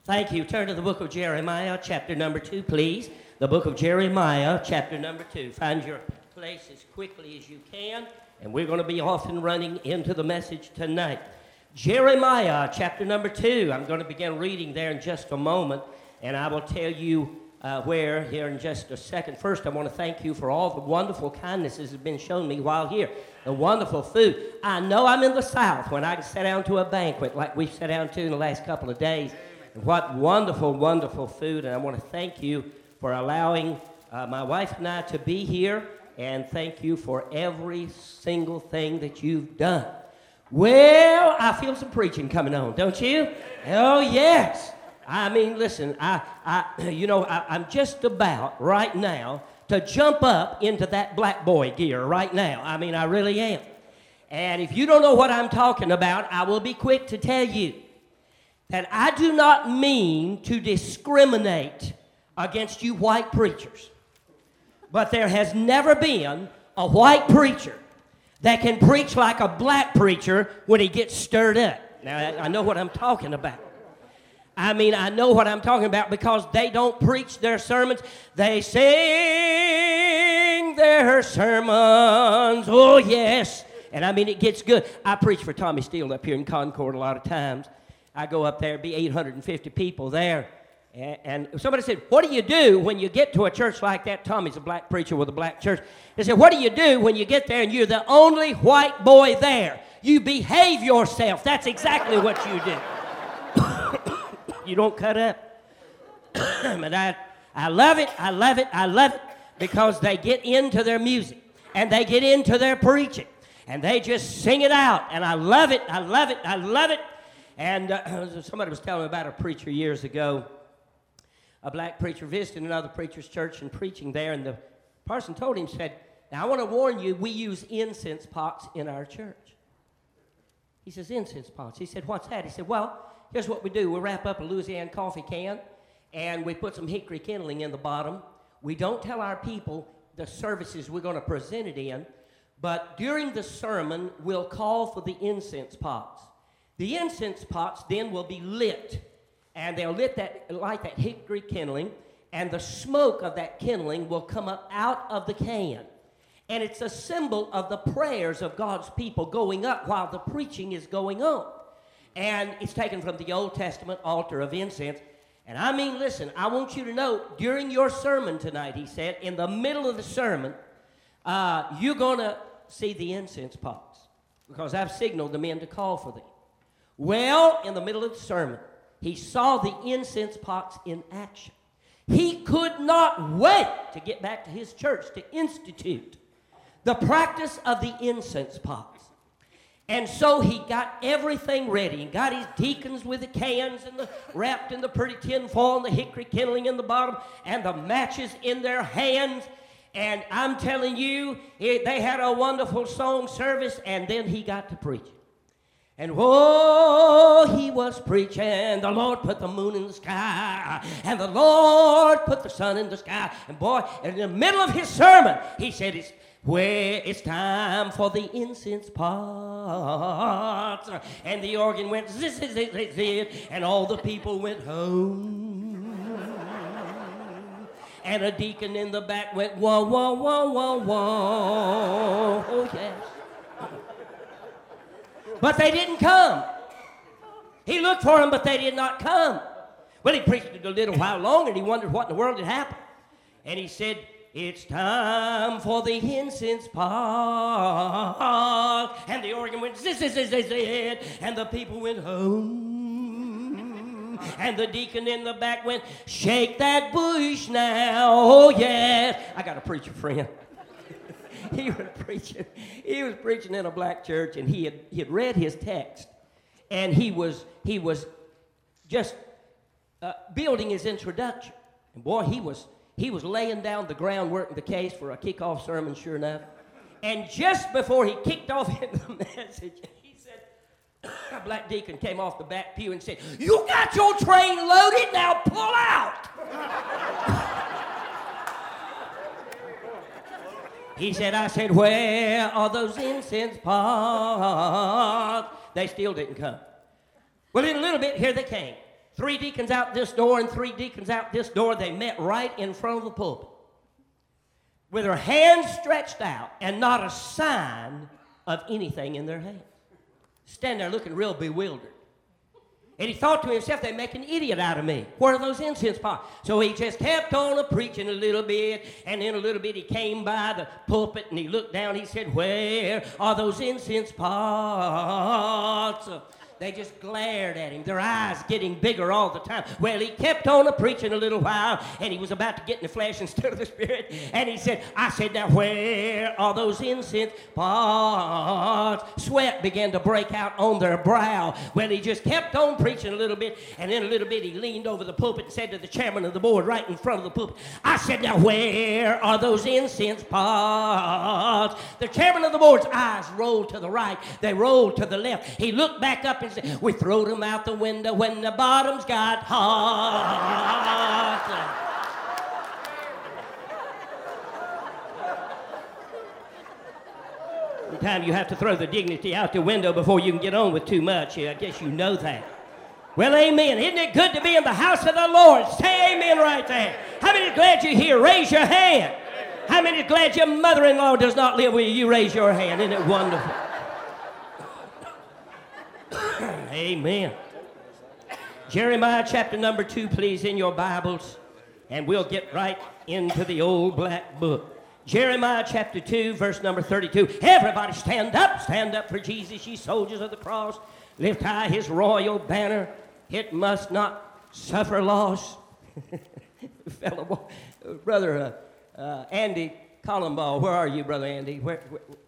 Thank you. Turn to the book of Jeremiah, chapter number 2, please. The book of Jeremiah, chapter number 2. Find your place as quickly as you can, and we're going to be off and running into the message tonight. Jeremiah, chapter number 2. I'm going to begin reading there in just a moment, and I will tell you where here in just a second. First, I want to thank you for all the wonderful kindnesses that have been shown me while here. The wonderful food. I know I'm in the South when I can sit down to a banquet like we've sat down to in the last couple of days. And what wonderful, wonderful food. And I want to thank you for allowing my wife and I to be here. And thank you for every single thing that you've done. Well, I feel some preaching coming on, don't you? Oh, yes. I mean, listen, I'm just about right now to jump up into that black boy gear right now. I mean, I really am. And if you don't know what I'm talking about, I will be quick to tell you that I do not mean to discriminate against you white preachers. But there has never been a white preacher that can preach like a black preacher when he gets stirred up. Now, I know what I'm talking about. I know what I'm talking about because they don't preach their sermons. They sing their sermons. Oh, yes. And it gets good. I preach for Tommy Steele up here in Concord a lot of times. I go up there, be 850 people there. And somebody said, what do you do when you get to a church like that? Tommy's a black preacher with a black church. They said, what do you do when you get there and you're the only white boy there? You behave yourself. That's exactly what you do. You don't cut up. But I love it, I love it, I love it because they get into their music and they get into their preaching and they just sing it out. And I love it, I love it, I love it. And somebody was telling me about a preacher years ago, a black preacher visiting another preacher's church and preaching there. And the person told him, said, now I want to warn you, we use incense pots in our church. He says, incense pots. He said, what's that? He said, well, here's what we do. We wrap up a Louisiana coffee can, and we put some hickory kindling in the bottom. We don't tell our people the services we're going to present it in, but during the sermon, we'll call for the incense pots. The incense pots then will be lit, and they'll light that hickory kindling, and the smoke of that kindling will come up out of the can. And it's a symbol of the prayers of God's people going up while the preaching is going on. And it's taken from the Old Testament altar of incense. And listen, I want you to know, during your sermon tonight, he said, in the middle of the sermon, you're going to see the incense pots because I've signaled the men to call for them. Well, in the middle of the sermon, he saw the incense pots in action. He could not wait to get back to his church to institute the practice of the incense pots. And so he got everything ready. He got his deacons with the cans and wrapped in the pretty tin foil and the hickory kindling in the bottom and the matches in their hands. And I'm telling you, they had a wonderful song service, and then he got to preaching. And whoa, he was preaching. The Lord put the moon in the sky, and the Lord put the sun in the sky. And boy, in the middle of his sermon, he said, it's time for the incense pots. And the organ went, ziz, ziz, ziz, ziz, and all the people went home. And a deacon in the back went, whoa, whoa, whoa, whoa, whoa. Oh, yes. But they didn't come. He looked for them, but they did not come. Well, he preached it a little while longer, and he wondered what in the world had happened. And he said, it's time for the incense pot. And the organ went, ziz, ziz, ziz, ziz, ziz, and the people went home. And the deacon in the back went, shake that bush now. Oh, yes. I got a preacher friend. He was preaching in a black church, and he had read his text, and he was just building his introduction. And boy, he was laying down the groundwork in the case for a kickoff sermon, sure enough. And just before he kicked off into the message, he said, a black deacon came off the back pew and said, you got your train loaded, now pull out. He said, I said, where are those incense pots? They still didn't come. Well, in a little bit, here they came. 3 deacons out this door and 3 deacons out this door. They met right in front of the pulpit with their hands stretched out and not a sign of anything in their hands. Standing there looking real bewildered. And he thought to himself, they make an idiot out of me. Where are those incense pots? So he just kept on preaching a little bit, and in a little bit he came by the pulpit and he looked down. He said, where are those incense pots? They just glared at him, their eyes getting bigger all the time. Well, he kept on preaching a little while, and he was about to get in the flesh instead of the spirit. And he said, I said, now where are those incense pots? Sweat began to break out on their brow. Well, he just kept on preaching a little bit, and in a little bit he leaned over the pulpit and said to the chairman of the board right in front of the pulpit, I said, now where are those incense pots? The chairman of the board's eyes rolled to the right. They rolled to the left. He looked back up and said, we throwed them out the window when the bottoms got hot. Sometimes you have to throw the dignity out the window before you can get on with too much. I guess you know that. Well, amen. Isn't it good to be in the house of the Lord? Say amen right there. How many are glad you're here? Raise your hand. How many are glad your mother-in-law does not live with you? You raise your hand. Isn't it wonderful? Amen. Jeremiah chapter number 2, please, in your Bibles, and we'll get right into the old black book. Jeremiah chapter 2, verse number 32. Everybody stand up for Jesus, ye soldiers of the cross. Lift high his royal banner. It must not suffer loss. Fellow, brother Andy Columbaugh, where are you, brother Andy? Where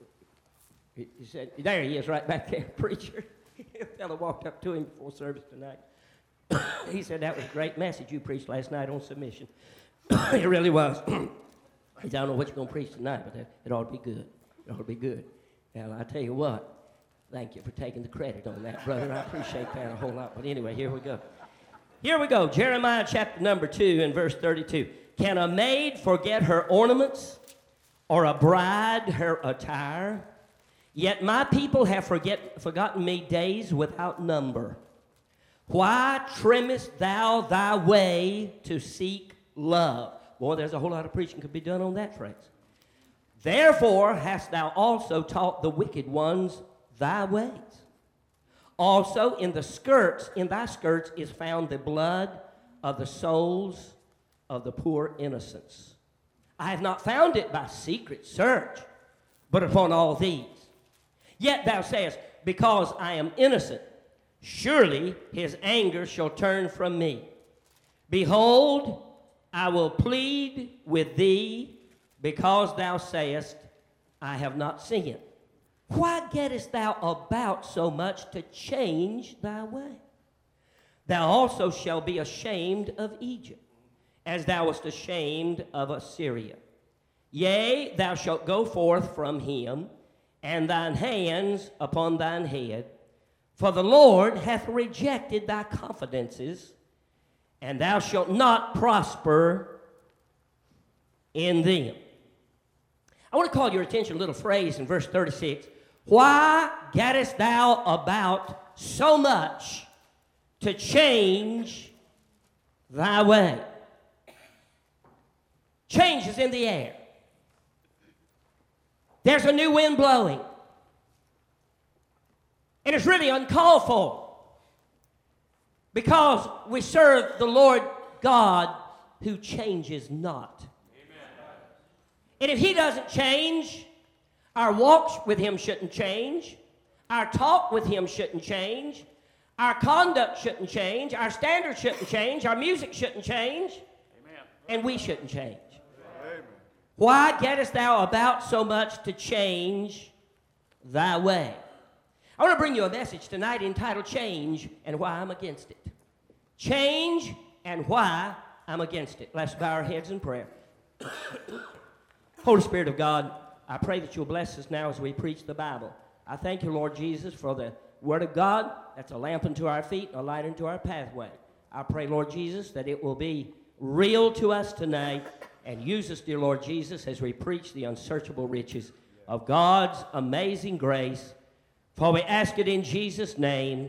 he said, there he is, right back there, preacher. A fellow walked up to him before service tonight. He said, that was a great message you preached last night on submission. It really was. He said, I don't know what you're going to preach tonight, but it ought to be good. It ought to be good. Now, I tell you what, thank you for taking the credit on that, brother. I appreciate that a whole lot. But anyway, here we go. Here we go. Jeremiah chapter number 2 and verse 32. Can a maid forget her ornaments, or a bride her attire? Yet my people have forgotten me days without number. Why trimmest thou thy way to seek love? Boy, there's a whole lot of preaching could be done on that phrase. Therefore hast thou also taught the wicked ones thy ways. Also in thy skirts is found the blood of the souls of the poor innocents. I have not found it by secret search, but upon all these. Yet thou sayest, because I am innocent, surely his anger shall turn from me. Behold, I will plead with thee, because thou sayest, I have not sinned. Why gettest thou about so much to change thy way? Thou also shalt be ashamed of Egypt, as thou wast ashamed of Assyria. Yea, thou shalt go forth from him, and thine hands upon thine head. For the Lord hath rejected thy confidences, and thou shalt not prosper in them. I want to call your attention to a little phrase in verse 36. Why gettest thou about so much to change thy way? Change is in the air. There's a new wind blowing. And it's really uncalled for. Because we serve the Lord God who changes not. Amen. And if he doesn't change, our walks with him shouldn't change. Our talk with him shouldn't change. Our conduct shouldn't change. Our standards shouldn't change. Our music shouldn't change. Amen. And we shouldn't change. Amen. Why gettest thou about so much to change thy way? I want to bring you a message tonight entitled Change and Why I'm Against It. Change and Why I'm Against It. Let's bow our heads in prayer. Holy Spirit of God, I pray that you'll bless us now as we preach the Bible. I thank you, Lord Jesus, for the Word of God. That's a lamp unto our feet and a light unto our pathway. I pray, Lord Jesus, that it will be real to us tonight, and use us, dear Lord Jesus, as we preach the unsearchable riches of God's amazing grace. For we ask it in Jesus' name.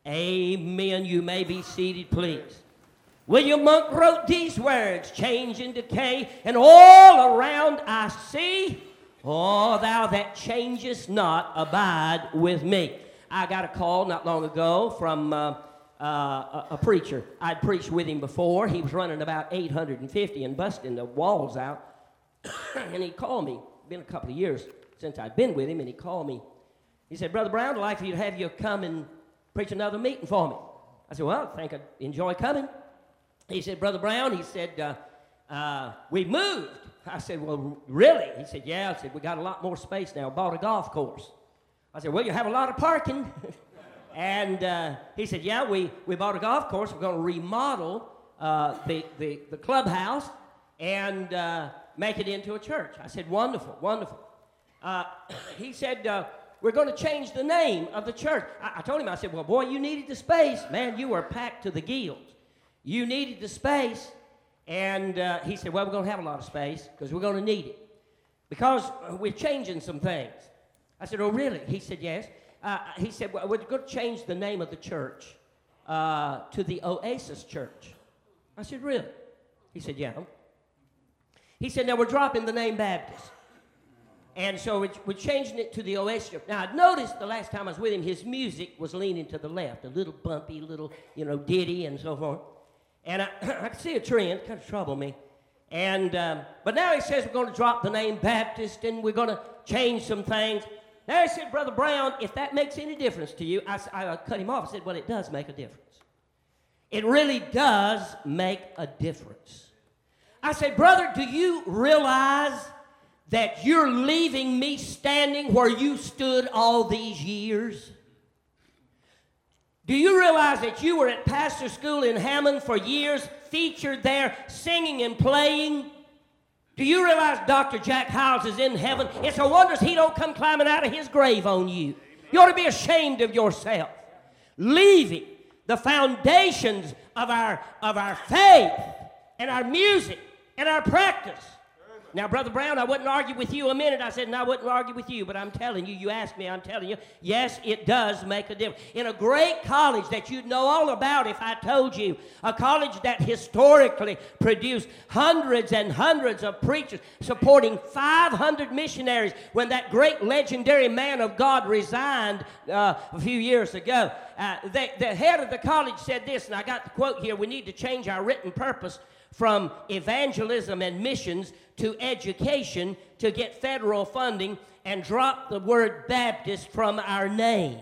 Amen. You may be seated, please. William Monk wrote these words, change and decay, and all around I see, oh, thou that changest not, abide with me. I got a call not long ago from a preacher. I'd preached with him before. He was running about 850 and busting the walls out. And he called me. It's been a couple of years since I'd been with him, and he called me. He said, Brother Brown, I'd like for you to have you come and preach another meeting for me. I said, well, I think I'd enjoy coming. He said, Brother Brown, he said, we moved. I said, well, really? He said, yeah. I said, we got a lot more space now. Bought a golf course. I said, well, you have a lot of parking. And he said, yeah, we bought a golf course. We're going to remodel the clubhouse and make it into a church. I said, wonderful, wonderful. He said, we're going to change the name of the church. I told him, I said, well, boy, you needed the space. Man, you were packed to the gills. You needed the space. And he said, well, we're going to have a lot of space because we're going to need it. Because we're changing some things. I said, oh, really? He said, yes. He said, well, we're going to change the name of the church to the Oasis Church. I said, really? He said, yeah. He said, now we're dropping the name Baptist. And so we're changing it to the Oasis Church. Now, I noticed the last time I was with him, his music was leaning to the left, a little bumpy, little, ditty and so forth. And I could see a trend, kind of troubled me. And but now he says we're going to drop the name Baptist and we're going to change some things. Now he said, Brother Brown, if that makes any difference to you, I cut him off. I said, well, it does make a difference. It really does make a difference. I said, brother, do you realize that you're leaving me standing where you stood all these years? Do you realize that you were at pastor school in Hammond for years, featured there, singing and playing? Do you realize Dr. Jack Hiles is in heaven? It's a wonder he don't come climbing out of his grave on you. You ought to be ashamed of yourself. Leaving the foundations of our faith and our music and our practice. Now, Brother Brown, I wouldn't argue with you a minute. I said, no, I wouldn't argue with you, but I'm telling you, you asked me, I'm telling you, yes, it does make a difference. In a great college that you'd know all about if I told you, a college that historically produced hundreds and hundreds of preachers, supporting 500 missionaries when that great legendary man of God resigned a few years ago. The head of the college said this, and I got the quote here, we need to change our written purpose from evangelism and missions to education to get federal funding and drop the word Baptist from our name.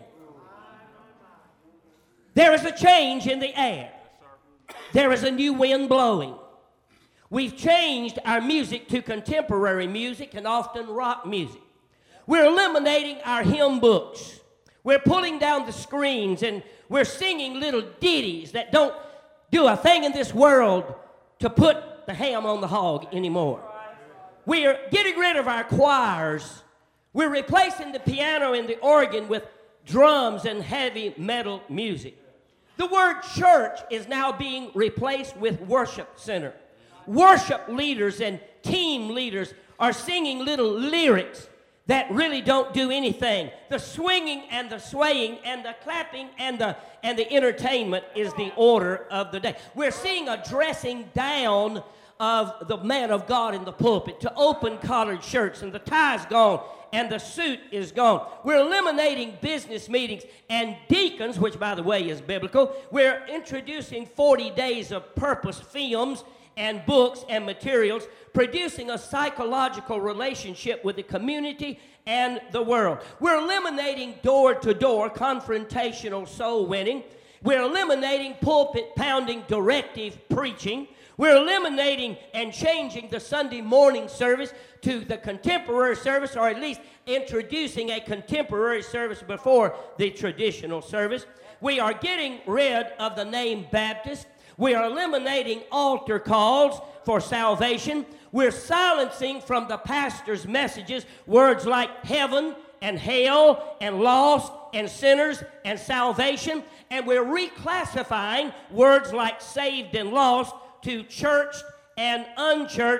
There is a change in the air. There is a new wind blowing. We've changed our music to contemporary music and often rock music. We're eliminating our hymn books. We're pulling down the screens and we're singing little ditties that don't do a thing in this world to put the ham on the hog anymore. We're getting rid of our choirs. We're replacing the piano and the organ with drums and heavy metal music. The word church is now being replaced with worship center. Worship leaders and team leaders are singing little lyrics that really don't do anything. The swinging and the swaying and the clapping and the entertainment is the order of the day. We're seeing a dressing down of the man of God in the pulpit to open collared shirts, and the tie's gone and the suit is gone. We're eliminating business meetings and deacons, which by the way is biblical. We're introducing 40 days of purpose films and books and materials, producing a psychological relationship with the community and the world. We're eliminating door-to-door confrontational soul winning. We're eliminating pulpit-pounding directive preaching. We're eliminating and changing the Sunday morning service to the contemporary service, or at least introducing a contemporary service before the traditional service. We are getting rid of the name Baptist. We are eliminating altar calls for salvation. We're silencing from the pastor's messages words like heaven and hell and lost and sinners and salvation. And we're reclassifying words like saved and lost to churched and unchurched.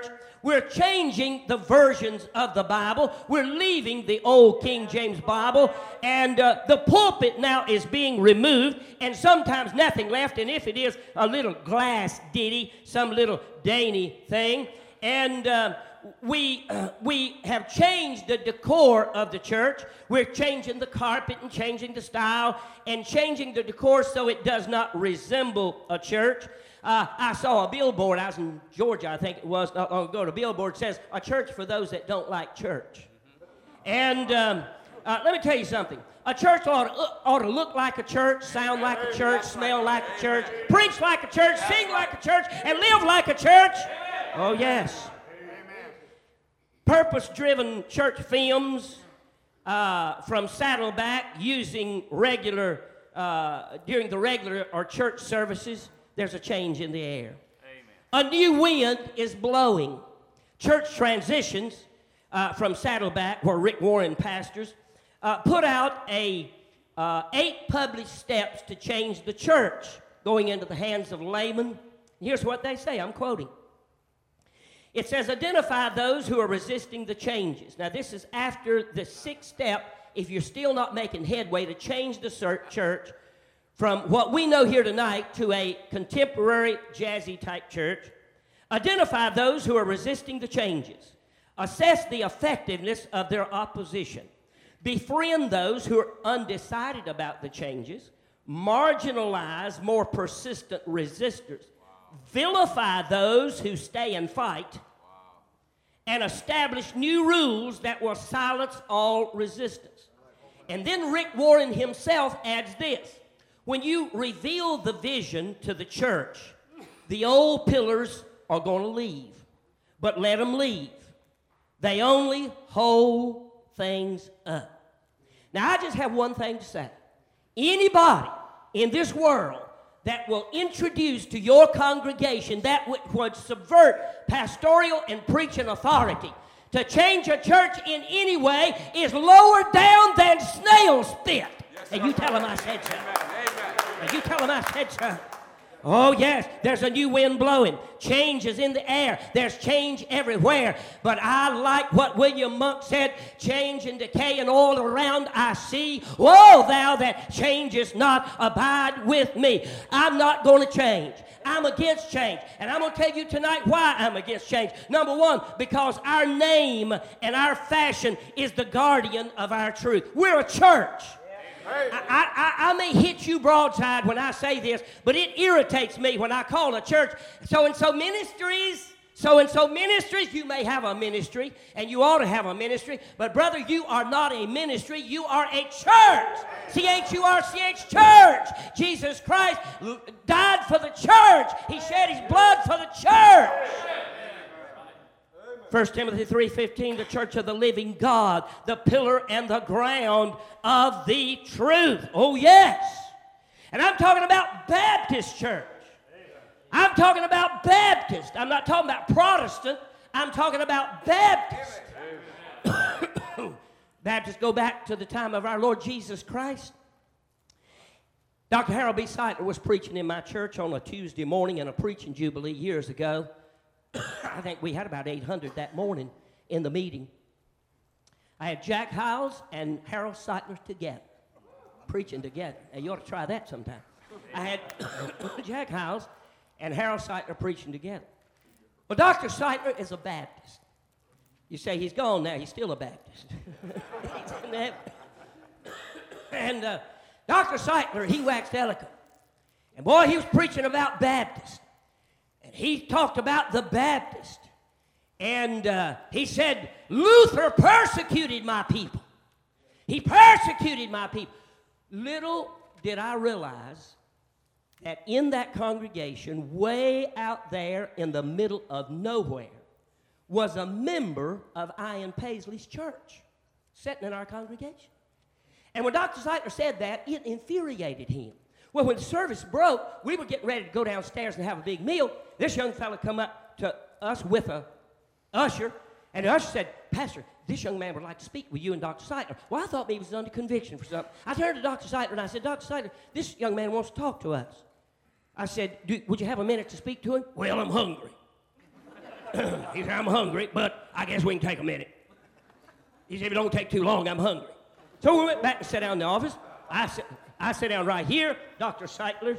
We're changing the versions of the Bible. We're leaving the old King James Bible, and the pulpit now is being removed, and sometimes nothing left, and if it is, a little glass ditty, some little dainty thing. And we have changed the decor of the church. We're changing the carpet and changing the style and changing the decor so it does not resemble a church. I saw a billboard. I was in Georgia, I think it was, not long ago. The billboard says, "A church for those that don't like church." And let me tell you something. A church ought to look like a church, sound like a church, smell like a church, preach like a church, sing like a church, and live like a church. Oh, yes. Purpose-driven church films from Saddleback using regular, during the regular or church services. There's a change in the air. Amen. A new wind is blowing. Church Transitions from Saddleback, where Rick Warren pastors, put out 8 published steps to change the church, going into the hands of laymen. Here's what they say, I'm quoting. It says, identify those who are resisting the changes. Now, this is after the 6th step, if you're still not making headway to change the church from what we know here tonight to a contemporary jazzy type church. Identify those who are resisting the changes. Assess the effectiveness of their opposition. Befriend those who are undecided about the changes. Marginalize more persistent resistors. Vilify those who stay and fight. And establish new rules that will silence all resistance. And then Rick Warren himself adds this. When you reveal the vision to the church, the old pillars are going to leave. But let them leave. They only hold things up. Now, I just have one thing to say. Anybody in this world that will introduce to your congregation that would subvert pastoral and preaching authority to change a church in any way is lower down than snail spit. Yes, and you tell them I said so. And you tell them I said so. Oh, yes, there's a new wind blowing. Change is in the air. There's change everywhere. But I like what William Monk said, change and decay and all around I see. Woe, thou that changest not, abide with me. I'm not going to change. I'm against change. And I'm going to tell you tonight why I'm against change. Number one, because our name and our fashion is the guardian of our truth. We're a church. I may hit you broadside when I say this, but it irritates me when I call a church so-and-so ministries. So-and-so ministries, you may have a ministry, and you ought to have a ministry, but brother, you are not a ministry, you are a church. C-H-U-R-C-H, church. Jesus Christ died for the church. He shed his blood for the church. 1 Timothy 3:15, the church of the living God, the pillar and the ground of the truth. Oh, yes. And I'm talking about Baptist church. I'm talking about Baptist. I'm not talking about Protestant. I'm talking about Baptist. Baptists go back to the time of our Lord Jesus Christ. Dr. Harold B. Sightler was preaching in my church on a Tuesday morning in a preaching jubilee years ago. I think we had about 800 that morning in the meeting. I had Jack Howes and Harold Sightler together, preaching together. Now, you ought to try that sometime. I had Jack Howes and Harold Sightler preaching together. Well, Dr. Sightler is a Baptist. You say he's gone now. He's still a Baptist. And Dr. Sightler, he waxed eloquent. And boy, he was preaching about Baptist. And he talked about the Baptist. And he said, Luther persecuted my people. He persecuted my people. Little did I realize that in that congregation, way out there in the middle of nowhere, was a member of Ian Paisley's church sitting in our congregation. And when Dr. Sightler said that, it infuriated him. Well, when the service broke, we were getting ready to go downstairs and have a big meal. This young fellow come up to us with a usher, and the usher said, Pastor, this young man would like to speak with you and Dr. Sightler. Well, I thought maybe he was under conviction for something. I turned to Dr. Sightler and I said, Dr. Sightler, this young man wants to talk to us. I said, would you have a minute to speak to him? Well, I'm hungry. He said, I'm hungry, but I guess we can take a minute. He said, if it don't take too long, I'm hungry. So we went back and sat down in the office. I sat down right here. Dr. Seitler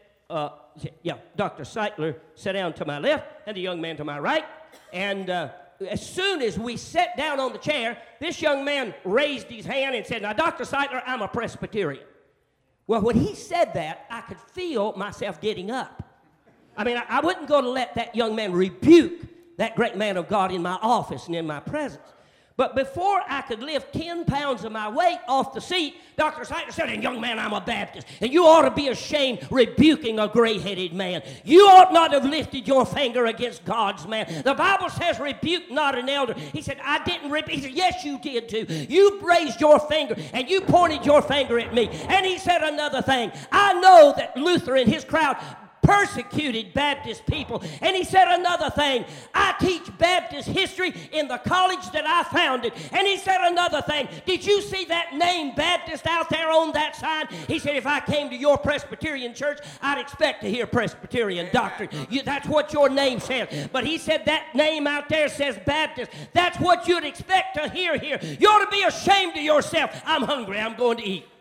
sat down to my left, and the young man to my right. And as soon as we sat down on the chair, this young man raised his hand and said, now, Dr. Seitler, I'm a Presbyterian. Well, when he said that, I could feel myself getting up. I mean, I wasn't going to let that young man rebuke that great man of God in my office and in my presence. But before I could lift 10 pounds of my weight off the seat, Dr. Seitler said, and young man, I'm a Baptist, and you ought to be ashamed rebuking a gray-headed man. You ought not have lifted your finger against God's man. The Bible says, rebuke not an elder. He said, I didn't rebuke. He said, yes, you did too. You raised your finger, and you pointed your finger at me. And he said another thing. I know that Luther and his crowd persecuted Baptist people. And he said another thing. I teach Baptist history in the college that I founded. And he said another thing. Did you see that name Baptist out there on that sign? He said, if I came to your Presbyterian church, I'd expect to hear Presbyterian doctrine. That's what your name says. But he said that name out there says Baptist. That's what you'd expect to hear here. You ought to be ashamed of yourself. I'm hungry. I'm going to eat.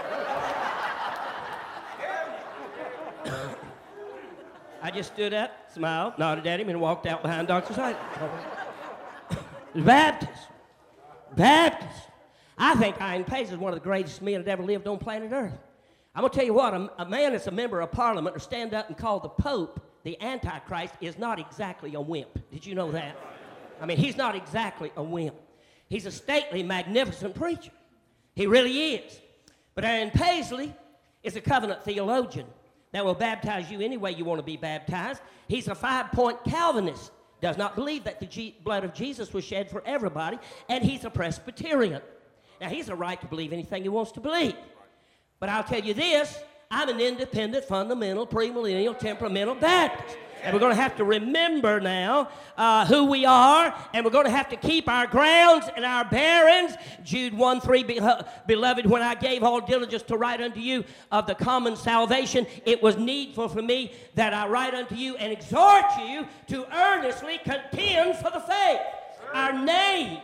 I just stood up, smiled, nodded at him, and walked out behind Dr. Seitler. Baptist. I think Ian Pace is one of the greatest men that ever lived on planet Earth. I'm going to tell you what, a man that's a member of Parliament or stand up and call the Pope the Antichrist is not exactly a wimp. Did you know that? I mean, he's not exactly a wimp. He's a stately, magnificent preacher. He really is. But Ian Paisley is a covenant theologian that will baptize you any way you want to be baptized. He's a 5-point Calvinist, does not believe that the blood of Jesus was shed for everybody, and he's a Presbyterian. Now, he's a right to believe anything he wants to believe. But I'll tell you this, I'm an independent, fundamental, premillennial, temperamental Baptist. And we're going to have to remember now who we are, and we're going to have to keep our grounds and our bearings. Jude 1:3, beloved, when I gave all diligence to write unto you of the common salvation, it was needful for me that I write unto you and exhort you to earnestly contend for the faith. Our name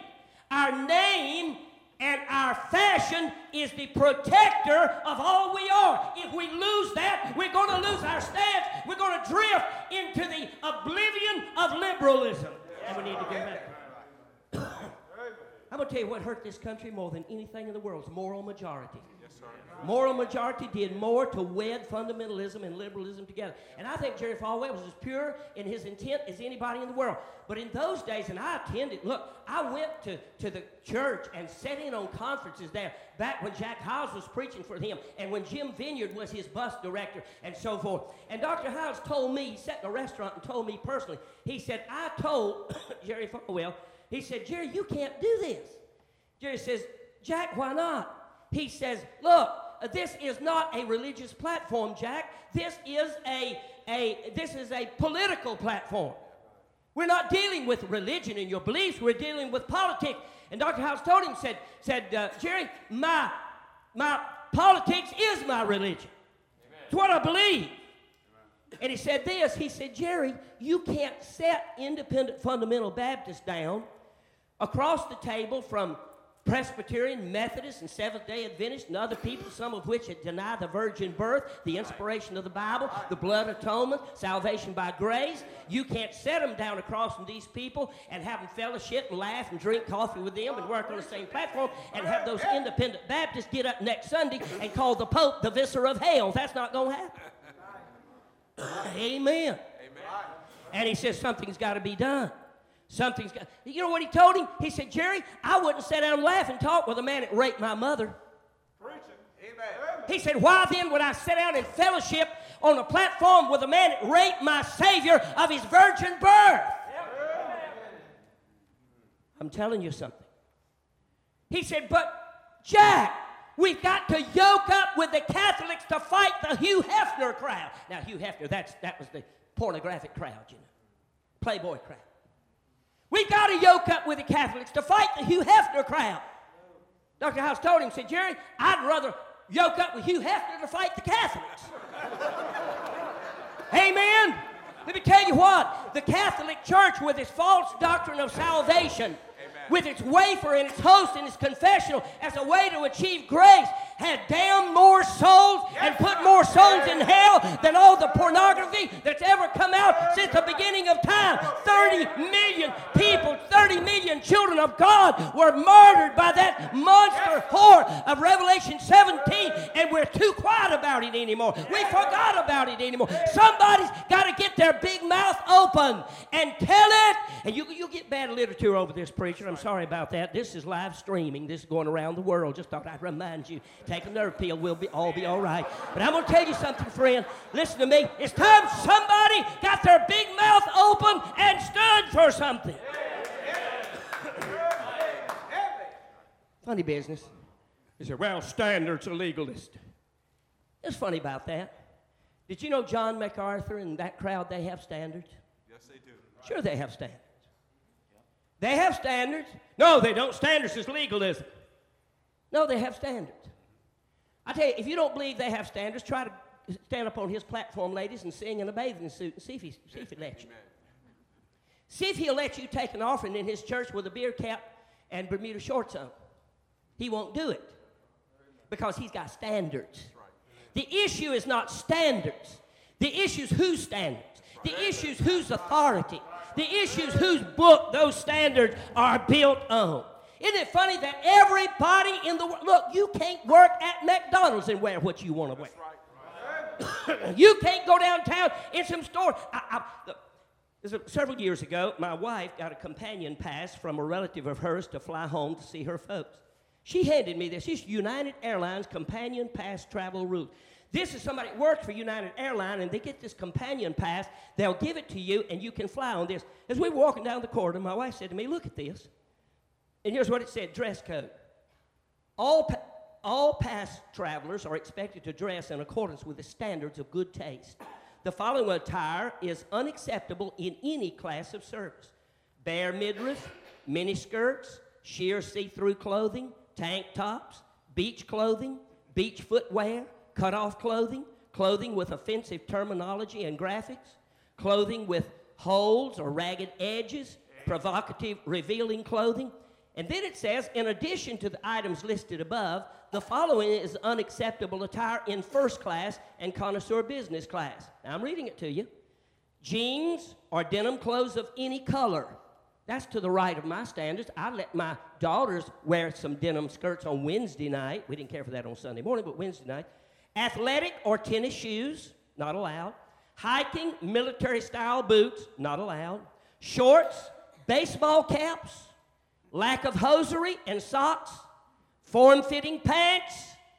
and our fashion is the protector of all we are. If we lose that, we're going to lose our stance. We're going to drift into the oblivion of liberalism. And we need to get back. I'm going to tell you what hurt this country more than anything in the world is moral majority. Yes, sir. Moral majority did more to wed fundamentalism and liberalism together. And I think Jerry Falwell was as pure in his intent as anybody in the world. But in those days, and I attended, look, I went to the church and sat in on conferences there back when Jack Hyles was preaching for him and when Jim Vineyard was his bus director and so forth. And Dr. Hyles told me, he sat in a restaurant and told me personally, he said, I told Jerry Falwell, he said, Jerry, you can't do this. Jerry says, Jack, why not? He says, look, this is not a religious platform, Jack. This is a political platform. We're not dealing with religion and your beliefs. We're dealing with politics. And Dr. House told him, said, Jerry, my politics is my religion. Amen. It's what I believe. Amen. And he said this. He said, Jerry, you can't set independent fundamental Baptists down across the table from Presbyterian, Methodist, and Seventh-day Adventist, and other people, some of which had denied the virgin birth, the inspiration of the Bible, the blood atonement, salvation by grace. You can't set them down across from these people and have them fellowship and laugh and drink coffee with them and work on the same platform and have those independent Baptists get up next Sunday and call the Pope the viscer of hell. That's not going to happen. Amen. And he says something's got to be done. You know what he told him? He said, Jerry, I wouldn't sit down and laugh and talk with a man that raped my mother. Preaching. Amen. He said, why then would I sit down and fellowship on a platform with a man that raped my Savior of his virgin birth? Yep. I'm telling you something. He said, but Jack, we've got to yoke up with the Catholics to fight the Hugh Hefner crowd. Now, Hugh Hefner, that was the pornographic crowd, you know. Playboy crowd. We've got to yoke up with the Catholics to fight the Hugh Hefner crowd. Dr. House told him, said, Jerry, I'd rather yoke up with Hugh Hefner to fight the Catholics. Amen? Let me tell you what, the Catholic Church with its false doctrine of salvation, with its wafer and its host and its confessional as a way to achieve grace, had damned more souls and put more souls in hell than all the pornography that's ever come out since the beginning of time. 30 million people, 30 million children of God were murdered by that monster whore of Revelation 17, and we're too quiet about it anymore. We forgot about it anymore. Somebody's got to get their big mouth open and tell it. And you get bad literature over this, preacher. I'm sorry about that. This is live streaming. This is going around the world. Just thought I'd remind you. Take a nerve pill. We'll all be all right. But I'm going to tell you something, friend. Listen to me. It's time somebody got their big mouth open and stood for something. Funny business. He said, well, Standard's a legalist. It's funny about that. Did you know John MacArthur and that crowd, they have standards? Yes, they do. Sure they have standards. They have standards. No, they don't. Standards is legalism. No, they have standards. I tell you, if you don't believe they have standards, try to stand up on his platform, ladies, and sing in a bathing suit and see if he lets you. See if he'll let you take an offering in his church with a beer cap and Bermuda shorts on. He won't do it because he's got standards. The issue is not standards. The issue is whose standards. The issue is whose authority. The issue is whose book those standards are built on. Isn't it funny that everybody in the world, look, you can't work at McDonald's and wear what you want to wear. You can't go downtown in some store. Several years ago, my wife got a companion pass from a relative of hers to fly home to see her folks. She handed me this. It's United Airlines companion pass travel route. This is somebody that works for United Airlines, and they get this companion pass. They'll give it to you, and you can fly on this. As we were walking down the corridor, my wife said to me, look at this. And here's what it said, dress code. All past travelers are expected to dress in accordance with the standards of good taste. The following attire is unacceptable in any class of service. Bare midriff, mini skirts, sheer see-through clothing, tank tops, beach clothing, beach footwear, cut-off clothing, clothing with offensive terminology and graphics, clothing with holes or ragged edges, provocative, revealing clothing. And then it says, in addition to the items listed above, the following is unacceptable attire in first class and connoisseur business class. Now, I'm reading it to you. Jeans or denim clothes of any color. That's to the right of my standards. I let my daughters wear some denim skirts on Wednesday night. We didn't care for that on Sunday morning, but Wednesday night. Athletic or tennis shoes, not allowed. Hiking, military-style boots, not allowed. Shorts, baseball caps, lack of hosiery and socks, form-fitting pants.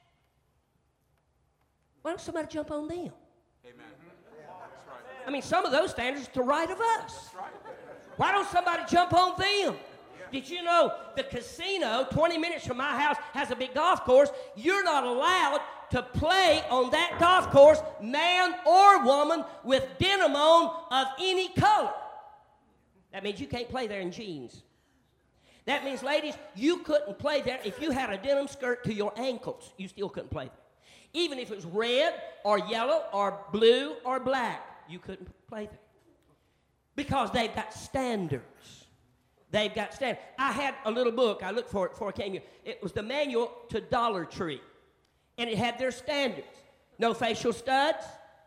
Why don't somebody jump on them? Amen. That's right. I mean, some of those standards to the right of us. Why don't somebody jump on them? Did you know the casino 20 minutes from my house has a big golf course? You're not allowed to play on that golf course, man or woman, with denim on of any color. That means you can't play there in jeans. That means, ladies, you couldn't play there if you had a denim skirt to your ankles. You still couldn't play there. Even if it was red or yellow or blue or black, you couldn't play there. Because they've got standards. They've got standards. I had a little book. I looked for it before I came here. It was the manual to Dollar Tree. And it had their standards. No facial studs.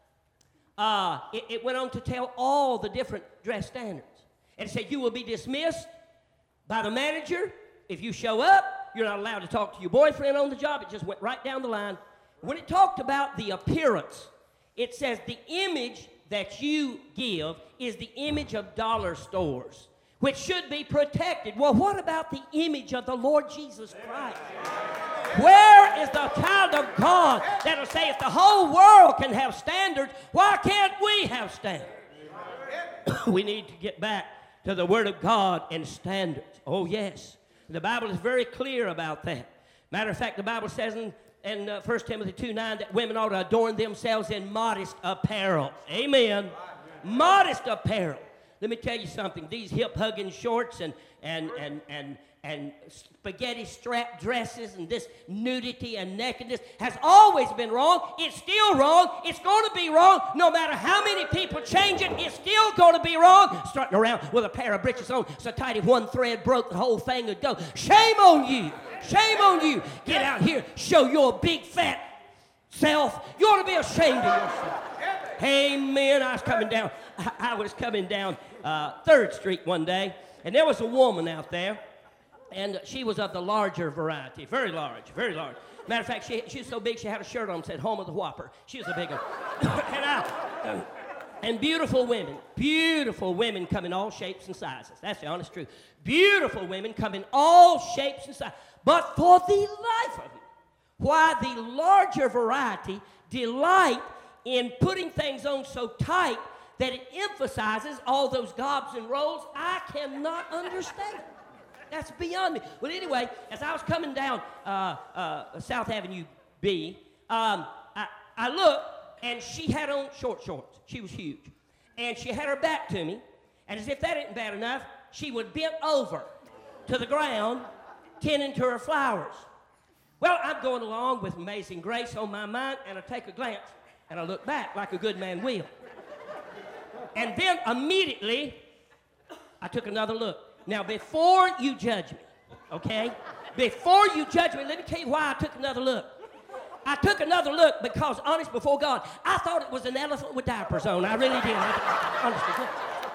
It went on to tell all the different dress standards. And it said you will be dismissed by the manager. If you show up, you're not allowed to talk to your boyfriend on the job. It just went right down the line. When it talked about the appearance, it says the image that you give is the image of dollar stores, which should be protected. Well, what about the image of the Lord Jesus Christ? Where is the child of God that'll say if the whole world can have standards, why can't we have standards? We need to get back to the Word of God and standards. Oh, yes. The Bible is very clear about that. Matter of fact, the Bible says in 1 Timothy 2:9 that women ought to adorn themselves in modest apparel. Amen. Modest apparel. Let me tell you something. These hip-hugging shorts and spaghetti strap dresses and this nudity and nakedness has always been wrong. It's still wrong. It's going to be wrong. No matter how many people change it, it's still going to be wrong. Starting around with a pair of breeches on so tight if one thread broke, the whole thing would go. Shame on you. Shame on you. Get out here. Show your big fat self. You ought to be ashamed of yourself. Amen. I was coming down 3rd Street one day, and there was a woman out there. And she was of the larger variety, very large, very large. Matter of fact, she was so big she had a shirt on that said "Home of the Whopper." She was a big one. And beautiful women come in all shapes and sizes. That's the honest truth. Beautiful women come in all shapes and sizes. But for the life of them, why the larger variety delight in putting things on so tight that it emphasizes all those gobs and rolls, I cannot understand. That's beyond me. Well, anyway, as I was coming down South Avenue B, I looked, and she had on short shorts. She was huge. And she had her back to me, and as if that isn't bad enough, she would bent over to the ground, tending to her flowers. Well, I'm going along with Amazing Grace on my mind, and I take a glance, and I look back like a good man will. And then immediately, I took another look. Now, before you judge me, okay? Before you judge me, let me tell you why I took another look. I took another look because, honest before God, I thought it was an elephant with diapers on. I really did. Honestly.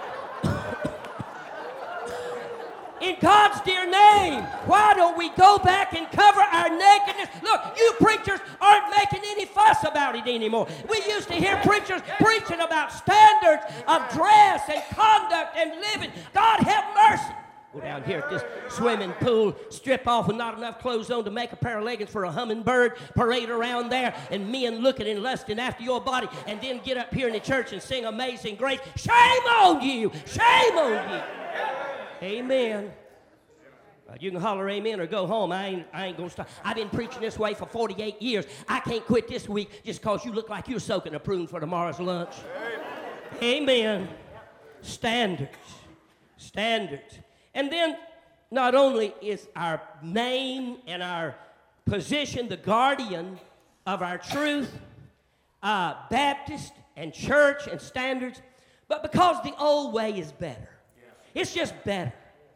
In God's dear name, why don't we go back and cover our nakedness? Look, you preachers aren't making any fuss about it anymore. We used to hear preachers preaching about standards of dress and conduct and living. God have mercy. Go down here at this swimming pool, strip off with not enough clothes on to make a pair of leggings for a hummingbird, parade around there, and men looking and lusting after your body, and then get up here in the church and sing Amazing Grace. Shame on you! Shame on you! Amen. You can holler amen or go home. I ain't going to stop. I've been preaching this way for 48 years. I can't quit this week just because you look like you're soaking a prune for tomorrow's lunch. Amen. Standards. Standards. And then not only is our name and our position the guardian of our truth, Baptist and church and standards, but because the old way is better. It's just better.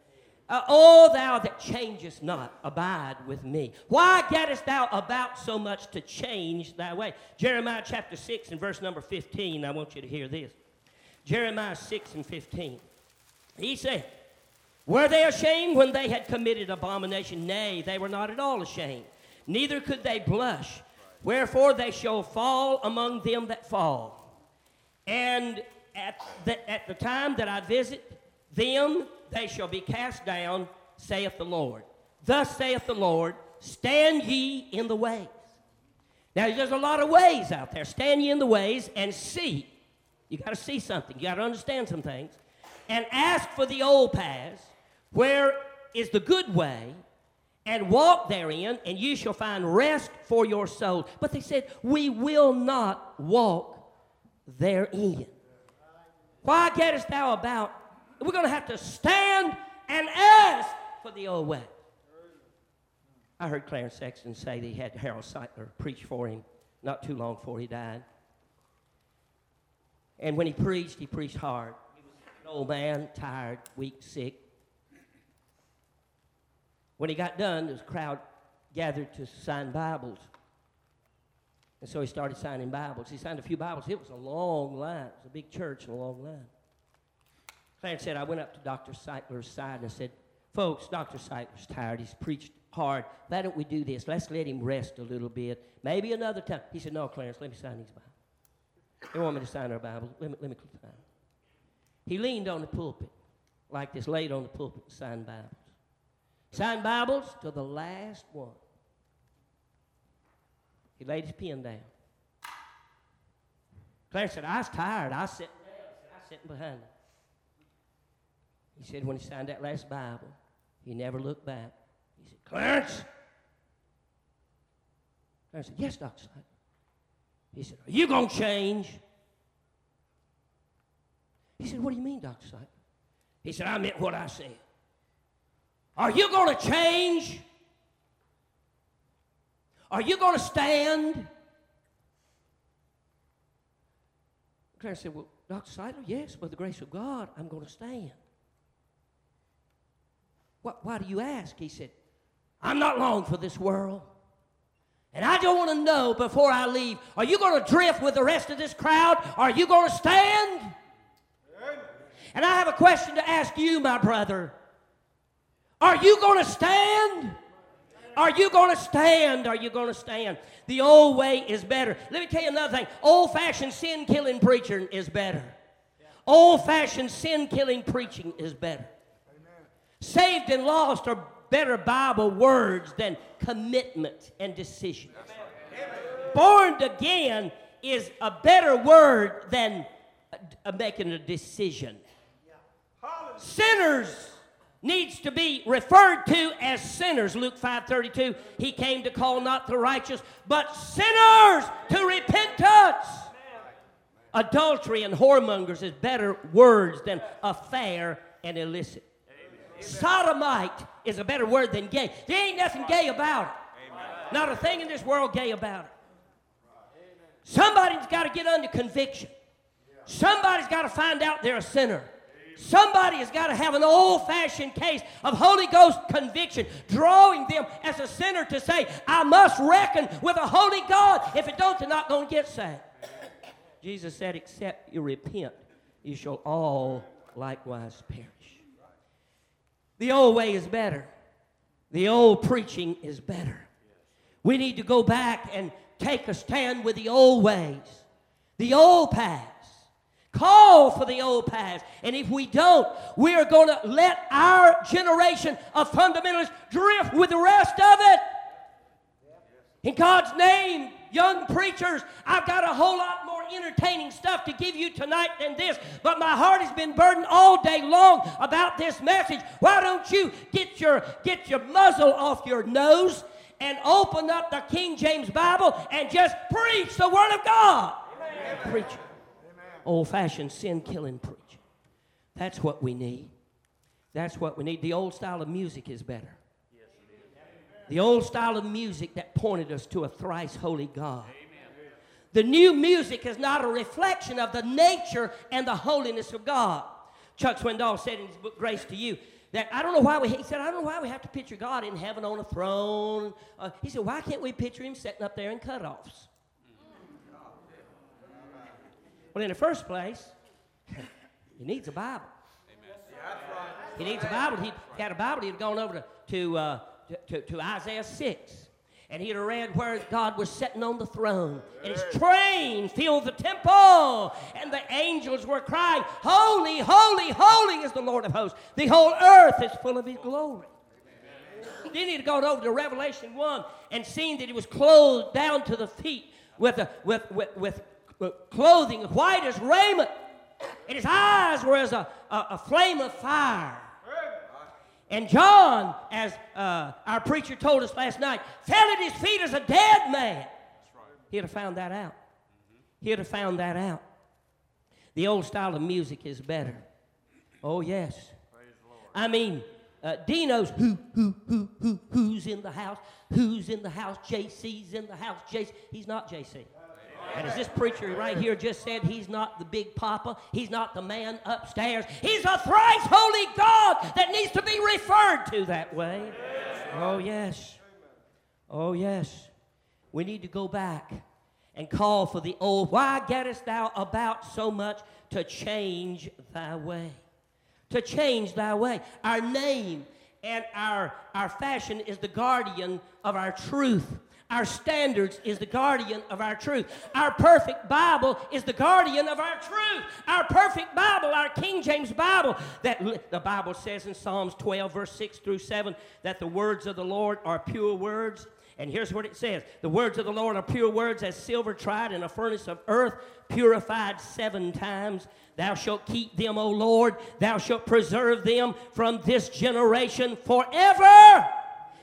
O thou that changest not, abide with me. Why gettest thou about so much to change thy way? Jeremiah chapter 6 and verse number 15. I want you to hear this. Jeremiah 6 and 15. He said, were they ashamed when they had committed abomination? Nay, they were not at all ashamed. Neither could they blush. Wherefore they shall fall among them that fall. And at the time that I visit them, they shall be cast down, saith the Lord. Thus saith the Lord, stand ye in the ways. Now, there's a lot of ways out there. Stand ye in the ways and see. You got to see something. You got to understand some things. And ask for the old paths, where is the good way, and walk therein, and you shall find rest for your soul. But they said, we will not walk therein. Why gettest thou about? We're going to have to stand and ask for the old way. I heard Clarence Sexton say that he had Harold Seitler preach for him not too long before he died. And when he preached hard. He was an old man, tired, weak, sick. When he got done, there was a crowd gathered to sign Bibles. And so he started signing Bibles. He signed a few Bibles. It was a long line. It was a big church and a long line. Clarence said, I went up to Dr. Seitler's side and I said, folks, Dr. Seitler's tired. He's preached hard. Why don't we do this? Let's let him rest a little bit. Maybe another time. He said, no, Clarence, let me sign these Bibles. They want me to sign our Bibles. Let me sign. He leaned on the pulpit like this, laid on the pulpit and signed Bibles. Signed Bibles to the last one. He laid his pen down. Clarence said, I was tired. I was sitting down. I was sitting behind him. He said when he signed that last Bible, he never looked back. He said, Clarence. Clarence said, yes, Dr. Seitler. He said, are you going to change? He said, what do you mean, Dr. Seitler? He said, I meant what I said. Are you going to change? Are you going to stand? Clarence said, well, Dr. Seidler, yes, by the grace of God, I'm going to stand. Why do you ask? He said, I'm not long for this world. And I don't want to know before I leave, are you going to drift with the rest of this crowd? Are you going to stand? And I have a question to ask you, my brother. Are you going to stand? Are you going to stand? Are you going to stand? The old way is better. Let me tell you another thing. Old-fashioned sin-killing preaching is better. Old-fashioned sin-killing preaching is better. Saved and lost are better Bible words than commitment and decision. Born again is a better word than making a decision. Sinners needs to be referred to as sinners. Luke 5:32, he came to call not the righteous, but sinners to repentance. Adultery and whoremongers is better words than affair and illicit. Sodomite is a better word than gay. There ain't nothing gay about it. Not a thing in this world gay about it. Somebody's got to get under conviction. Somebody's got to find out they're a sinner. Somebody has got to have an old-fashioned case of Holy Ghost conviction, drawing them as a sinner to say, I must reckon with a holy God. If it don't, they're not going to get saved. Jesus said, except you repent, you shall all likewise perish. The old way is better. The old preaching is better. We need to go back and take a stand with the old ways, the old paths. Call for the old paths. And if we don't, we are going to let our generation of fundamentalists drift with the rest of it. In God's name, young preachers, I've got a whole lot more entertaining stuff to give you tonight than this, but my heart has been burdened all day long about this message. Why don't you get your muzzle off your nose and open up the King James Bible and just preach the Word of God? Amen. Preach it. Old-fashioned sin-killing preaching. That's what we need. That's what we need. The old style of music is better. The old style of music that pointed us to a thrice holy God. The new music is not a reflection of the nature and the holiness of God. Chuck Swindoll said in his book, Grace to You, that I don't know why we have to picture God in heaven on a throne. He said, why can't we picture him sitting up there in cutoffs? Well, in the first place, he needs a Bible. He needs a Bible. If he had a Bible, he'd have gone over to Isaiah 6. And he'd have read where God was sitting on the throne. And his train filled the temple. And the angels were crying, Holy, holy, holy is the Lord of hosts. The whole earth is full of his glory. Then he'd have gone over to Revelation 1 and seen that he was clothed down to the feet with clothing white as raiment, and his eyes were as a flame of fire. And John, as our preacher told us last night, fell at his feet as a dead man. He'd have found that out. He'd have found that out. The old style of music is better. Oh, yes. I mean, Dee knows who's in the house. Who's in the house? JC's in the house. JC. He's not JC. And as this preacher right here just said, he's not the big papa. He's not the man upstairs. He's a thrice holy God that needs to be referred to that way. Oh, yes. Oh, yes. We need to go back and call for the old. Why gettest thou about so much to change thy way? To change thy way. Our name and our fashion is the guardian of our truth. Our standards is the guardian of our truth. Our perfect Bible is the guardian of our truth. Our perfect Bible, our King James Bible, that the Bible says in Psalms 12, verse 6 through 7, that the words of the Lord are pure words. And here's what it says. The words of the Lord are pure words, as silver tried in a furnace of earth, purified 7 times. Thou shalt keep them, O Lord. Thou shalt preserve them from this generation forever.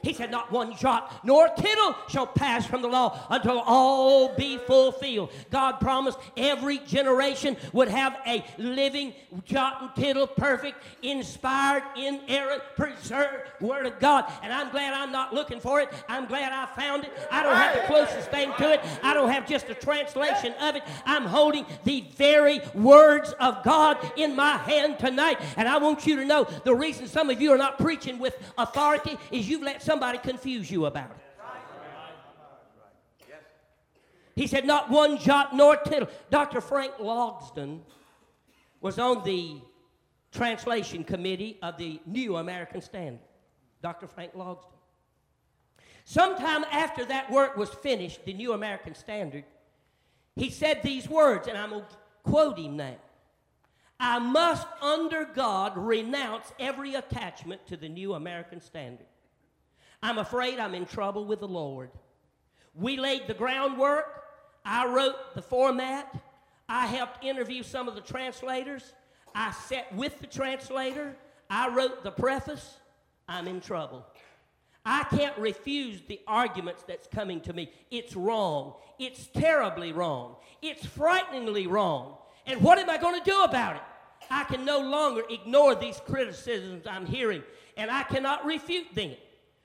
He said, not one jot nor tittle shall pass from the law until all be fulfilled. God promised every generation would have a living jot and tittle, perfect, inspired, inerrant, preserved Word of God. And I'm glad I'm not looking for it. I'm glad I found it. I don't have the closest thing to it. I don't have just a translation of it. I'm holding the very words of God in my hand tonight. And I want you to know the reason some of you are not preaching with authority is you've let somebody confuse you about it. He said, not one jot nor tittle. Dr. Frank Logsdon was on the translation committee of the New American Standard. Dr. Frank Logsdon. Sometime after that work was finished, the New American Standard, he said these words, and I'm going to quote him now. I must, under God, renounce every attachment to the New American Standard. I'm afraid I'm in trouble with the Lord. We laid the groundwork. I wrote the format. I helped interview some of the translators. I sat with the translator. I wrote the preface. I'm in trouble. I can't refuse the arguments that's coming to me. It's wrong. It's terribly wrong. It's frighteningly wrong. And what am I going to do about it? I can no longer ignore these criticisms I'm hearing, and I cannot refute them.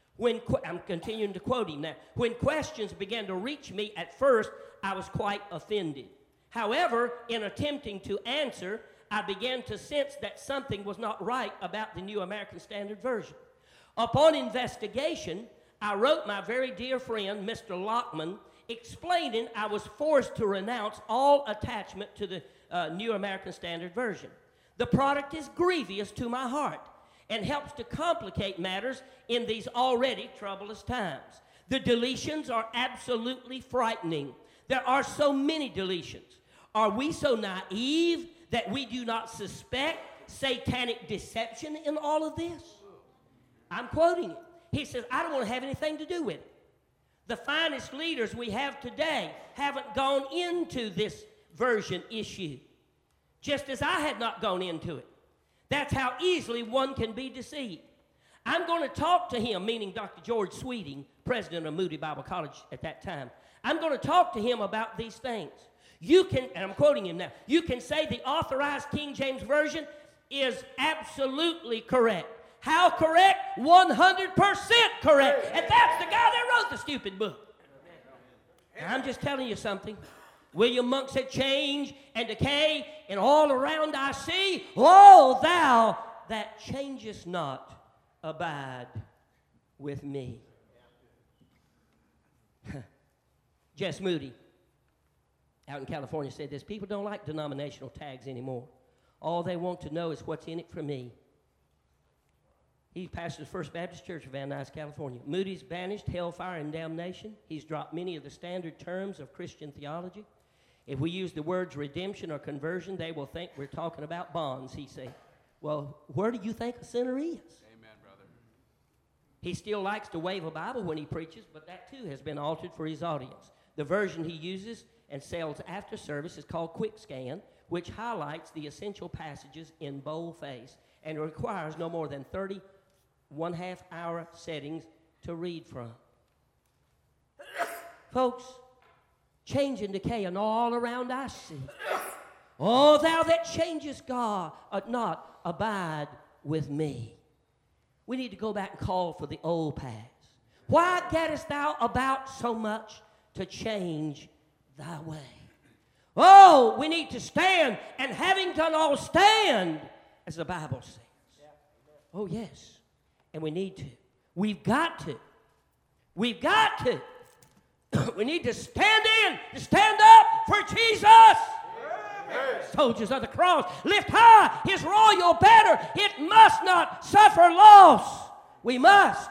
I'm continuing to quote him now. When questions began to reach me at first, I was quite offended. However, in attempting to answer, I began to sense that something was not right about the New American Standard Version. Upon investigation, I wrote my very dear friend, Mr. Lockman, explaining I was forced to renounce all attachment to the New American Standard Version. The product is grievous to my heart and helps to complicate matters in these already troublous times. The deletions are absolutely frightening. There are so many deletions. Are we so naive that we do not suspect satanic deception in all of this? I'm quoting it. He says, I don't want to have anything to do with it. The finest leaders we have today haven't gone into this version issue, just as I had not gone into it. That's how easily one can be deceived. I'm going to talk to him, meaning Dr. George Sweeting, president of Moody Bible College at that time. I'm going to talk to him about these things. You can, and I'm quoting him now, you can say the Authorized King James Version is absolutely correct. How correct? 100% correct. And that's the guy that wrote the stupid book. Now, I'm just telling you something. William Monk said, change and decay, and all around I see, oh, thou that changest not, abide with me. Jess Moody, out in California, said this, people don't like denominational tags anymore. All they want to know is what's in it for me. He pastors First Baptist Church of Van Nuys, California. Moody's banished hellfire and damnation. He's dropped many of the standard terms of Christian theology. If we use the words redemption or conversion, they will think we're talking about bonds, he said. Well, where do you think a sinner is? Amen, brother. He still likes to wave a Bible when he preaches, but that too has been altered for his audience. The version he uses and sells after service is called Quick Scan, which highlights the essential passages in boldface and requires no more than 31.5-hour settings to read from. Folks, change and decay and all around I see. Oh, thou that changest God, not abide with me. We need to go back and call for the old paths. Why gettest thou about so much to change thy way? Oh, we need to stand, and having done all, stand, as the Bible says. Oh, yes. And we need to. We've got to. We've got to. We need to stand to stand up for Jesus. Yes. Soldiers of the cross, lift high his royal banner. It must not suffer loss. We must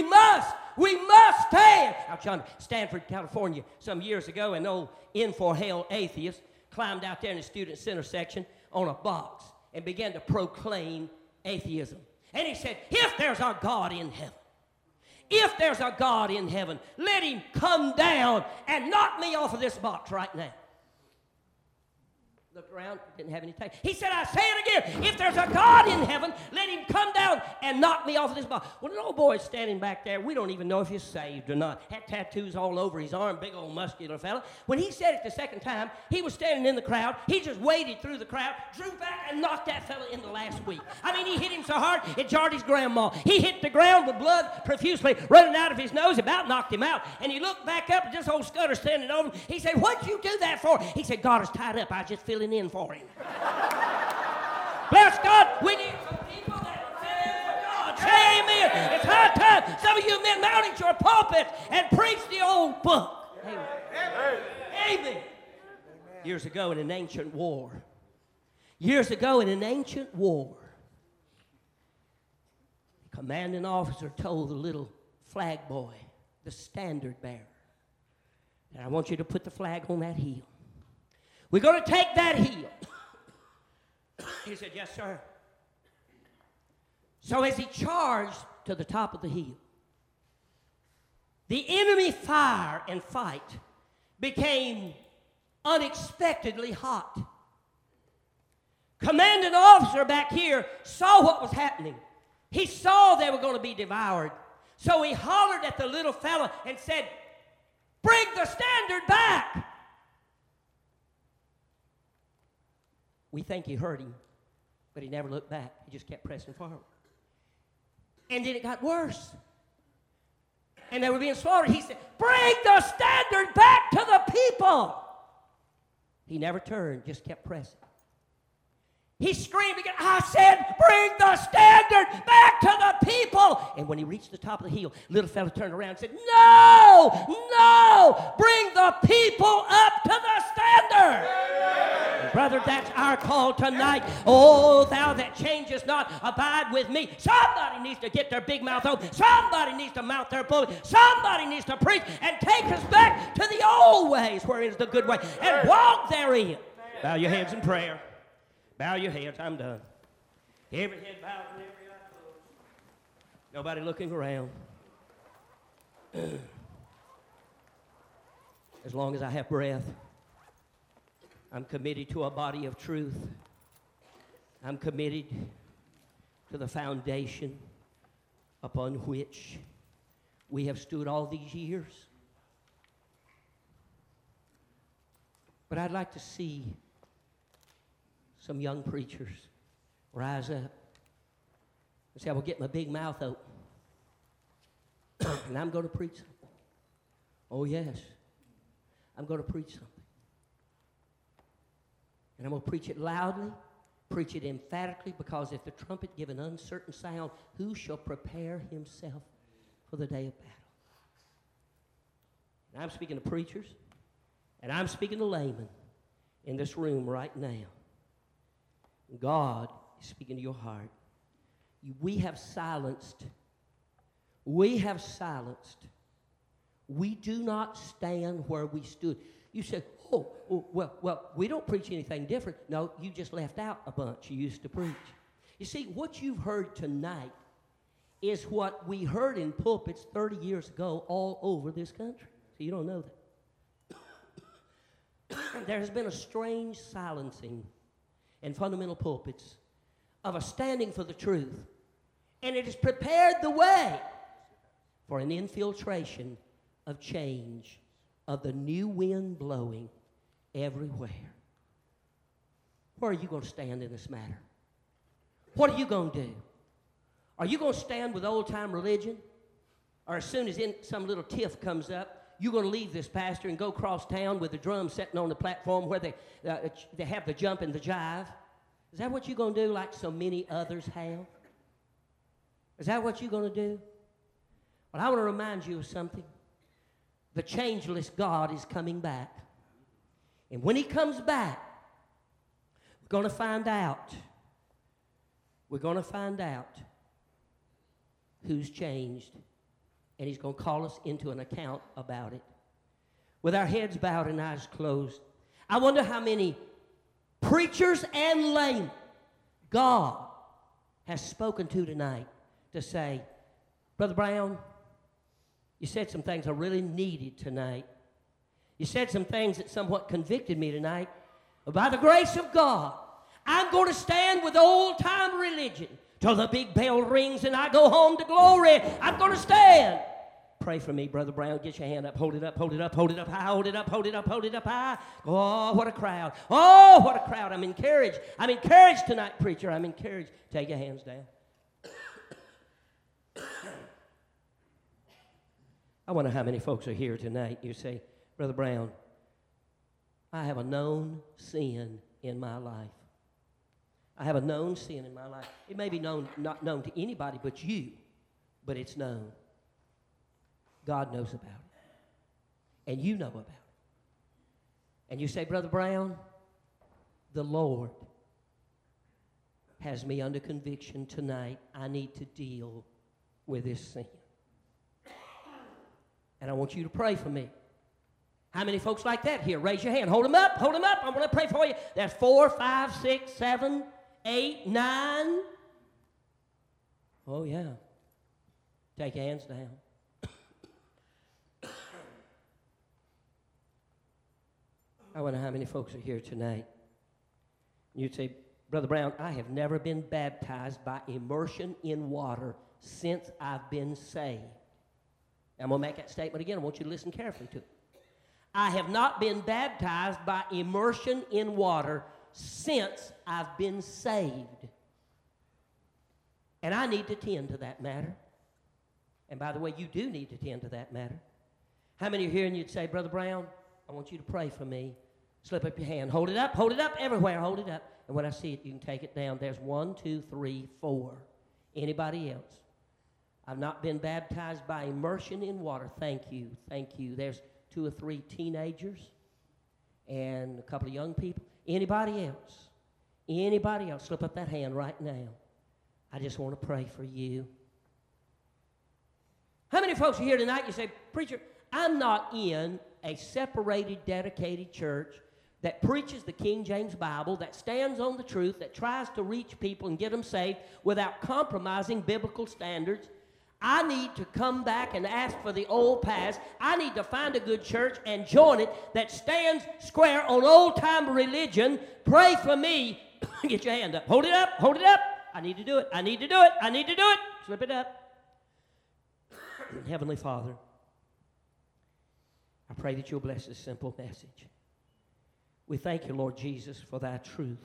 stand. Out yonder, Stanford, California, some years ago, an old in-for-hell atheist climbed out there in the student center section on a box and began to proclaim atheism. And he said, if there's a God in heaven, if there's a God in heaven, let him come down and knock me off of this box right now. Looked around, didn't have any tape. He said, I say it again, if there's a God in heaven, let him come down and knock me off of this box. Well, an old boy's standing back there. We don't even know if he's saved or not. Had tattoos all over his arm, big old muscular fella. When he said it the second time, he was standing in the crowd. He just waded through the crowd, drew back, and knocked that fella in the last week. I mean, he hit him so hard, it jarred his grandma. He hit the ground with blood profusely running out of his nose, about knocked him out. And he looked back up at this old Scudder standing over him. He said, what'd you do that for? He said, God is tied up. I was just filling in for him. Bless God, we need some people that are filled for God. Say amen. It's high time some of you men mount at your pulpit and preach the old book. Amen. Amen. Years ago in an ancient war, the commanding officer told the little flag boy, the standard bearer, that I want you to put the flag on that hill. We're going to take that hill. He said, yes, sir. So as he charged to the top of the hill, the enemy fire and fight became unexpectedly hot. Commanding officer back here saw what was happening. He saw they were going to be devoured. So he hollered at the little fella and said, bring the standard back. We think he heard him, but he never looked back. He just kept pressing forward. And then it got worse. And they were being slaughtered. He said, bring the standard back to the people. He never turned, just kept pressing. He screamed again, I said, bring the standard back to the people. And when he reached the top of the hill, little fella turned around and said, no, bring the people up to the standard. And brother, that's our call tonight. Oh, thou that changest not, abide with me. Somebody needs to get their big mouth open. Somebody needs to mount their pulpit. Somebody needs to preach and take us back to the old ways, where is the good way, and walk therein. Bow your heads in prayer. Bow your heads. I'm done. Every head bowed and every eye closed. Nobody looking around. As long as I have breath, I'm committed to a body of truth. I'm committed to the foundation upon which we have stood all these years. But I'd like to see some young preachers rise up and say, I will get my big mouth open and I'm going to preach something. Oh, yes. I'm going to preach something. And I'm going to preach it loudly, preach it emphatically, because if the trumpet give an uncertain sound, who shall prepare himself for the day of battle? And I'm speaking to preachers, and I'm speaking to laymen in this room right now. God is speaking to your heart. We have silenced. We do not stand where we stood. You said, well, we don't preach anything different. No, you just left out a bunch you used to preach. You see, what you've heard tonight is what we heard in pulpits 30 years ago all over this country. So you don't know that. There has been a strange silencing in fundamental pulpits of a standing for the truth, and it has prepared the way for an infiltration of change, of the new wind blowing everywhere. Where are you going to stand in this matter? What are you going to do? Are you going to stand with old-time religion? Or as soon as some little tiff comes up, you're going to leave this pastor and go across town with the drums sitting on the platform where they have the jump and the jive? Is that what you're going to do like so many others have? Is that what you're going to do? Well, I want to remind you of something. The changeless God is coming back. And when he comes back, we're going to find out. We're going to find out who's changed. And he's going to call us into an account about it. With our heads bowed and eyes closed, I wonder how many preachers and laymen God has spoken to tonight to say, Brother Brown, you said some things I really needed tonight. You said some things that somewhat convicted me tonight. by the grace of God, I'm going to stand with old-time religion till the big bell rings and I go home to glory. I'm going to stand. Pray for me, Brother Brown. Get your hand up. Hold it up, hold it up, hold it up high, hold it up, hold it up, hold it up high. Oh, what a crowd. Oh, what a crowd. I'm encouraged. I'm encouraged tonight, preacher. I'm encouraged. Take your hands down. I wonder how many folks are here tonight. You say, Brother Brown, I have a known sin in my life. I have a known sin in my life. It may be not known to anybody but you, but it's known. God knows about it. And you know about it. And you say, Brother Brown, the Lord has me under conviction tonight. I need to deal with this sin. And I want you to pray for me. How many folks like that here? Raise your hand. Hold them up. Hold them up. I want to pray for you. That's 4, 5, 6, 7, 8, 9. Oh, yeah. Take your hands down. I wonder how many folks are here tonight. You'd say, Brother Brown, I have never been baptized by immersion in water since I've been saved. I'm going to make that statement again. I want you to listen carefully to it. I have not been baptized by immersion in water since I've been saved. And I need to tend to that matter. And by the way, you do need to tend to that matter. How many are here and you'd say, Brother Brown, I want you to pray for me. Slip up your hand. Hold it up everywhere. Hold it up. And when I see it, you can take it down. There's 1, 2, 3, 4. Anybody else? I've not been baptized by immersion in water. Thank you. Thank you. There's 2 or 3 teenagers and a couple of young people. Anybody else? Anybody else? Slip up that hand right now. I just want to pray for you. How many folks are here tonight? You say, Preacher, I'm not in a separated, dedicated church that preaches the King James Bible, that stands on the truth, that tries to reach people and get them saved without compromising biblical standards. I need to come back and ask for the old past. I need to find a good church and join it that stands square on old-time religion. Pray for me. Get your hand up. Hold it up. Hold it up. I need to do it. I need to do it. I need to do it. Slip it up. Heavenly Father, I pray that you'll bless this simple message. We thank you, Lord Jesus, for thy truth.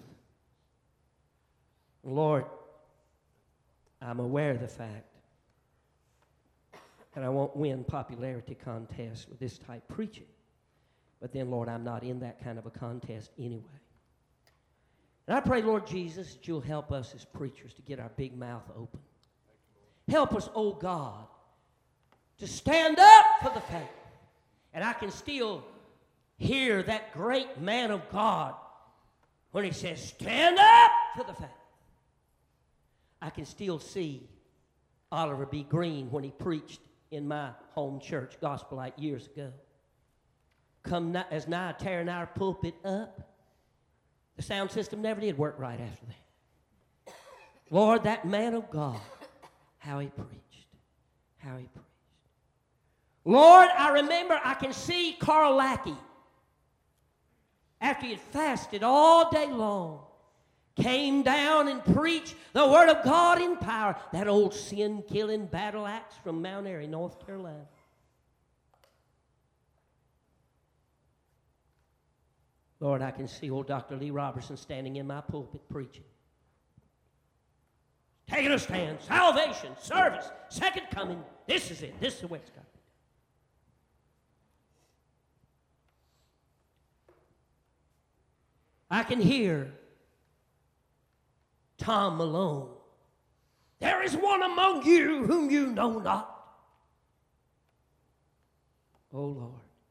Lord, I'm aware of the fact and I won't win popularity contests with this type preaching. But then, Lord, I'm not in that kind of a contest anyway. And I pray, Lord Jesus, that you'll help us as preachers to get our big mouth open. Help us, oh God, to stand up for the faith. And I can still hear that great man of God when he says, stand up for the faith. I can still see Oliver B. Green when he preached in my home church, Gospelite, years ago. Come as nigh tearing our pulpit up. The sound system never did work right after that. Lord, that man of God, how he preached. How he preached. Lord, I remember I can see Carl Lackey, after he had fasted all day long, came down and preached the Word of God in power. That old sin-killing battle axe from Mount Airy, North Carolina. Lord, I can see old Dr. Lee Robertson standing in my pulpit preaching. Taking a stand. Salvation, service, second coming. This is it. This is the way it's got to be. I can hear Tom Malone. There is one among you whom you know not. Oh, Lord.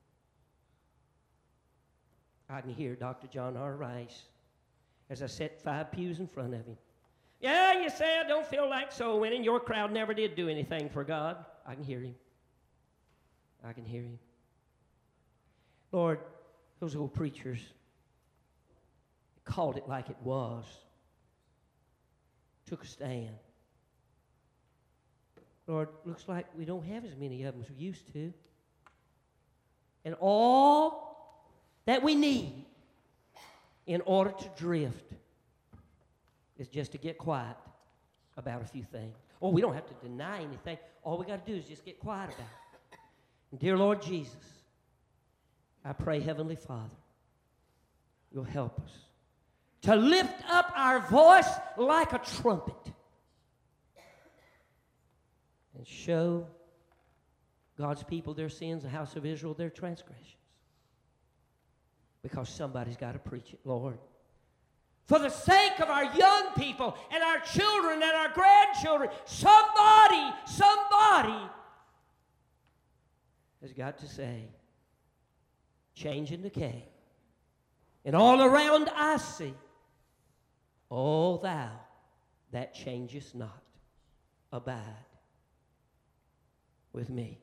I can hear Dr. John R. Rice as I sat 5 pews in front of him. Yeah, you say I don't feel like soul winning. Your crowd never did do anything for God. I can hear him. I can hear him. Lord, those old preachers called it like it was. Took a stand. Lord, looks like we don't have as many of them as we used to. And all that we need in order to drift is just to get quiet about a few things. Oh, we don't have to deny anything. All we got to do is just get quiet about it. And dear Lord Jesus, I pray, Heavenly Father, you'll help us to lift up our voice like a trumpet and show God's people their sins, the house of Israel their transgressions. Because somebody's got to preach it, Lord. For the sake of our young people and our children and our grandchildren, somebody has got to say, change and decay. And all around I see, O thou that changest not, abide with me.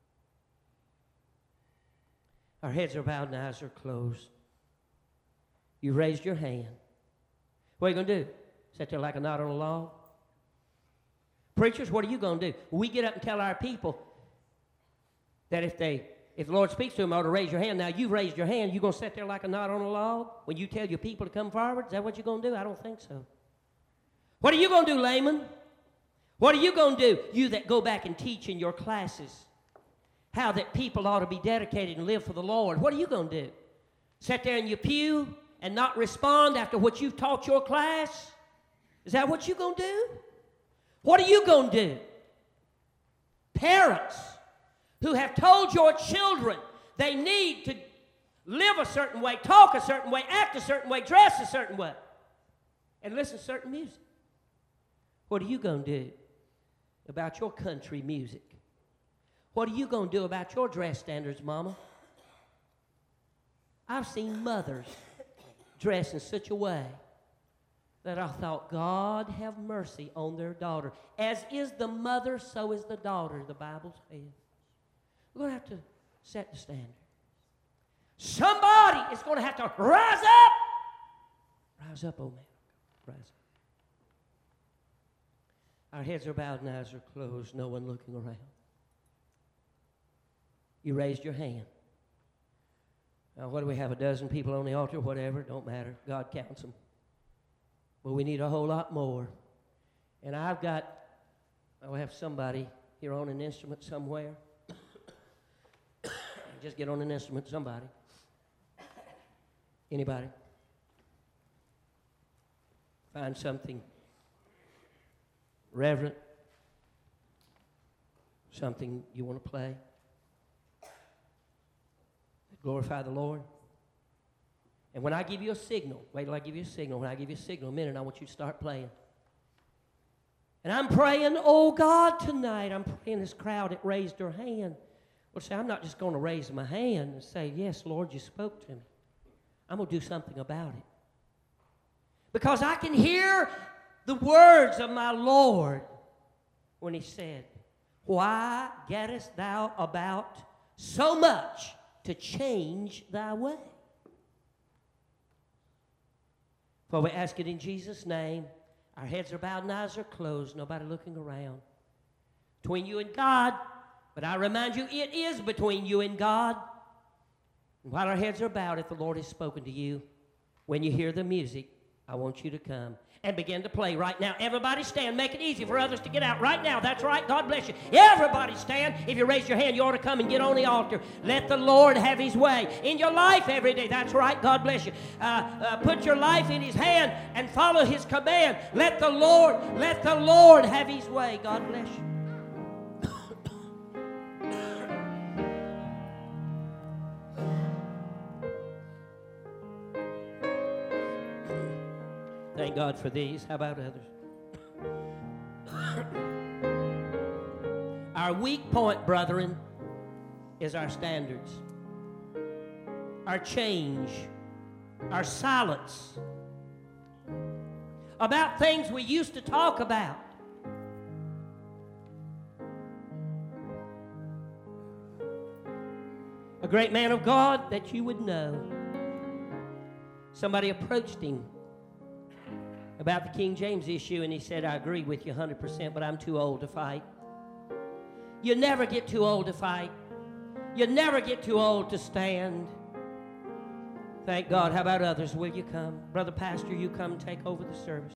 Our heads are bowed and eyes are closed. You raised your hand. What are you going to do? Sit there like a knot on a log? Preachers, what are you going to do? We get up and tell our people that if the Lord speaks to them, ought to raise your hand. Now, you've raised your hand. You going to sit there like a knot on a log when you tell your people to come forward? Is that what you're going to do? I don't think so. What are you going to do, layman? What are you going to do? You that go back and teach in your classes how that people ought to be dedicated and live for the Lord. What are you going to do? Sit there in your pew and not respond after what you've taught your class? Is that what you're going to do? What are you going to do? Parents who have told your children they need to live a certain way, talk a certain way, act a certain way, dress a certain way, and listen to certain music. What are you going to do about your country music? What are you going to do about your dress standards, Mama? I've seen mothers dress in such a way that I thought, God have mercy on their daughter. As is the mother, so is the daughter, the Bible says. We're going to have to set the standard. Somebody is going to have to rise up. Rise up, old man. Rise up. Our heads are bowed and eyes are closed, no one looking around. You raised your hand. Now, what do we have, a dozen people on the altar? Whatever, don't matter. God counts them. But we need a whole lot more. And I'll have somebody here on an instrument somewhere. Just get on an instrument, somebody. Anybody? Find something reverent, something you want to play. Glorify the Lord. And when I give you a signal, wait till I give you a signal. When I give you a signal, a minute, I want you to start playing. And I'm praying, oh God, tonight, I'm praying this crowd that raised their hand. Well, say, I'm not just going to raise my hand and say, yes, Lord, you spoke to me. I'm going to do something about it. Because I can hear the words of my Lord when he said, why gettest thou about so much to change thy way? For we ask it in Jesus' name. Our heads are bowed and eyes are closed. Nobody looking around. Between you and God. But I remind you, it is between you and God. And while our heads are bowed, if the Lord has spoken to you, when you hear the music, I want you to come and begin to play right now. Everybody stand. Make it easy for others to get out right now. That's right. God bless you. Everybody stand. If you raise your hand, you ought to come and get on the altar. Let the Lord have his way in your life every day. That's right. God bless you. Put your life in his hand and follow his command. Let the Lord have his way. God bless you. Thank God for these. How about others? Our weak point, brethren, is our standards, our change, our silence about things we used to talk about. A great man of God that you would know. Somebody approached him about the King James issue, and he said, I agree with you 100%, but I'm too old to fight. You never get too old to fight. You never get too old to stand. Thank God. How about others? Will you come? Brother Pastor, you come take over the service.